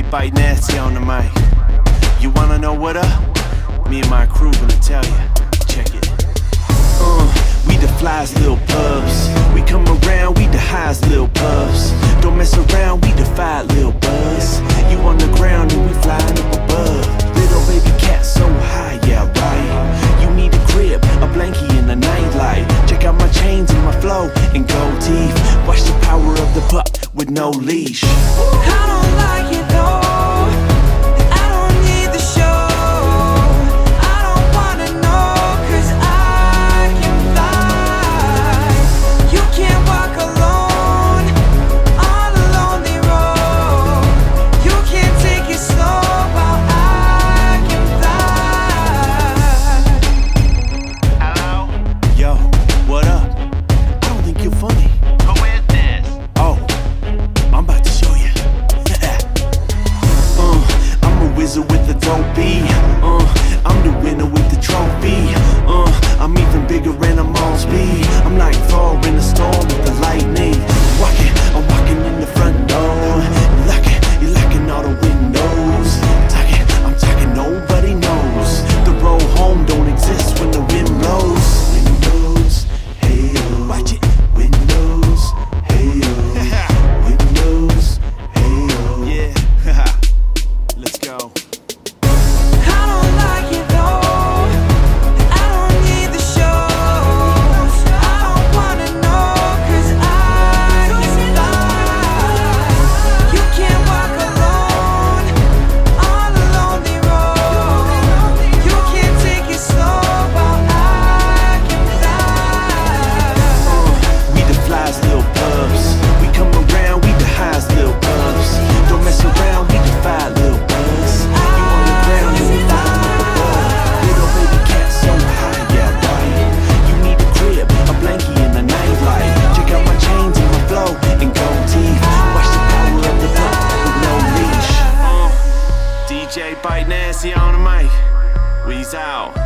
Bite Nasty on the mic. You wanna know what up? Me and my crew gonna tell you. Check it. We the flyest little pubs. We come around, we the highest little puffs. Don't mess around, we defy little buzz. You on the ground and we flying up above. Little baby cat so high, yeah right. You need a crib, a blankie and a nightlight. Check out my chains and my flow and gold teeth. Watch the power of the pup with no leash. I don't like it though. I don't need the show. I don't wanna know, 'cause I can fly. You can't walk alone on a lonely road. You can't take it slow while I can fly. Hello? Yo, what up? I don't think you're funny. Who is this? Oh, I'm about to show you. I'm a wizard with the dope beat. I'm the winner with the trophy. I'm even bigger and I'm on speed. I'm like Thor in a storm with the lightning. I'm walking in the front door. You're locking all the windows. I'm talking, nobody knows. The road home don't exist when the wind blows. Windows, hey yo. Watch it. Windows, hey yo. Windows, hey yo. Yeah, let's go. I don't like it though. I don't need the shows. I don't wanna know, 'cause I can fly. You can't walk alone on a lonely road. You can't take it slow while I can fly. We the flyest little pubs. We come around, we the highest little pubs. Don't mess around, we defy little buzz. You on the ground, you we flying up above. Little baby cat so high, yeah right. You need a crib, a blankie and a nightlight. Check out my chains and my flow and gold teeth. Watch the power of the pup with no leash. DJ Bite Nasty on the mic. We's out.